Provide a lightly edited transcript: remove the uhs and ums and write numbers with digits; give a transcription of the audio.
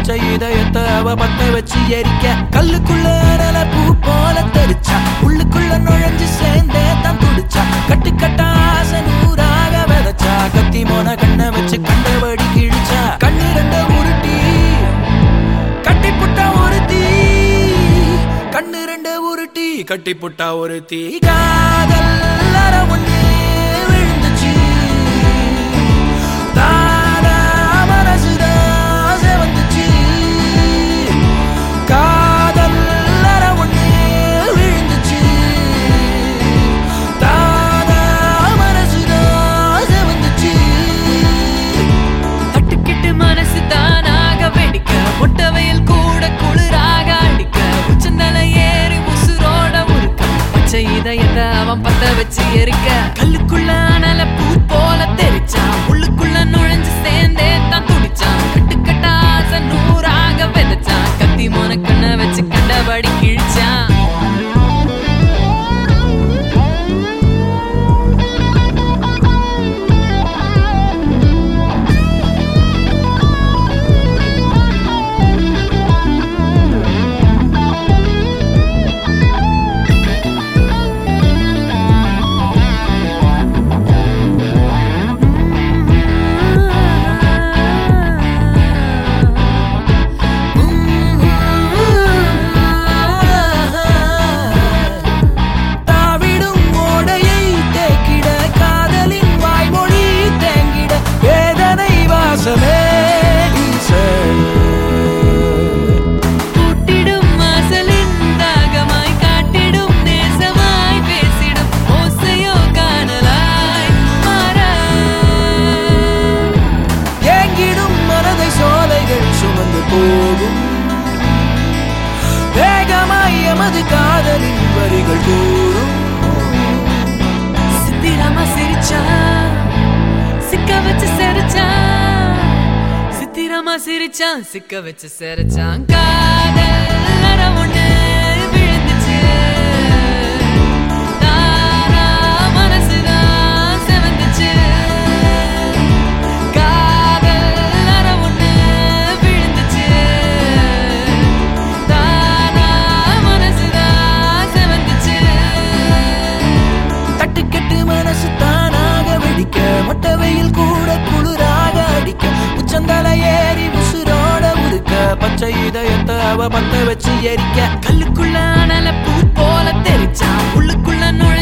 பச்சை இதயத்தை அவ பத்த வச்சு எரிக்க கல்லுக்குள்ள அனல பூ போல தெரிச்சா உள்ளுக்குள்ள நுழைஞ்சு சேர்ந்தே தான் துடிச்சா கட்டுக்கட்டா ஆசை நூறாக விதைச்சா கத்தி மோன கண்ணை வச்சு கண்டபடி கிழிச்சா கண்ணு ரெண்ட உருட்டி கட்டி புட்டா ஒரு தீ கண்ணு ரெண்ட உருட்டி கட்டி புட்டா ஒரு தீ காதல் ஒண்ணு விழுந்துச்சு தானா மனசுதான் செவந்துச்சு காதல் ஒண்ணு விழுந்துச்சு தானா மனசுதான் செவந்துச்சு தட்டுக்கிட்டு மனசு தானாக வெடிக்க முட்டவையில் கூட குளிராக அடிக்க உச்சந்தலை ஏறி உசுரோட முறுக்க பச்சை இதயத்தை அவன் பத்த வச்சு எரிக்க கல்லுக்குள்ள அனல பூ போல தெரிச்சா உள்ளுக்குள்ள நுழைஞ்சு சேர்ந்தே தான் துடிச்சான் கட்டுக்கட்டா ஆசை நூறாக விதைச்சான் கத்தி மோன கண்ணை வச்சு கண்டபடி கிழிச்சான் போகும் வேகமாய் எமது காதலின் வரிகள் கூறும் சித்திராமா சிரிச்சா சிக்க வச்சு செரிச்சான் சித்திராமா சிரிச்சான் சிக்க வச்சு செரிச்சான் காதல் ஒண்ணு விழுந்துச்சு தானா மனசுதான் செவந்துச்சு மொட்டவையில் கூட குளிராக அடிக்க உச்சந்தலை ஏறி உசுரோட உருக்க பச்சை இதயத்தை அவ பத்த வச்சு எரிக்க கல்லுக்குள்ள அனல பூ போல தெரிச்சா உள்ளுக்குள்ள நுழை